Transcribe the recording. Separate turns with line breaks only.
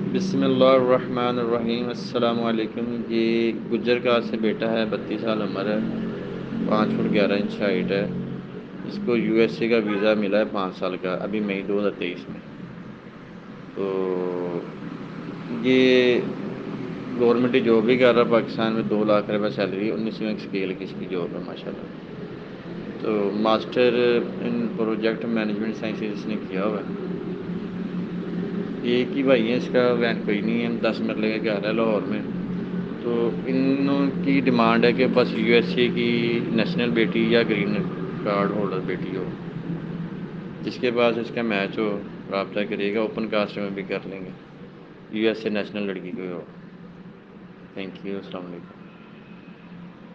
बिस्मिल्लाहिर्रहमानिर्रहीम। अस्सलाम वालेकुम। ये गुज्जर कास्ट से बेटा है, 32 साल उम्र है, 5 फुट 11 इंच हाइट है। इसको यूएसए का वीज़ा मिला है 5 साल का, अभी मई 2023 में। तो ये गवर्नमेंट जॉब भी कर रहा है पाकिस्तान में, 2 लाख रुपये सैलरी, 19वीं स्केल की इसकी जॉब है माशाल्लाह। तो master in project management sciences इसने किया हुआ है। एक ही भाई है इसका, वैन कोई नहीं है, 10 मरले का घर है लाहौर में। तो इन की डिमांड है कि बस यूएसए की नेशनल बेटी या ग्रीन कार्ड होल्डर बेटी हो, जिसके पास इसका मैच हो रब्ता करिएगा, ओपन कास्ट में भी कर लेंगे, यूएसए नेशनल लड़की कोई हो। थैंक यू, अस्सलाम वालेकुम।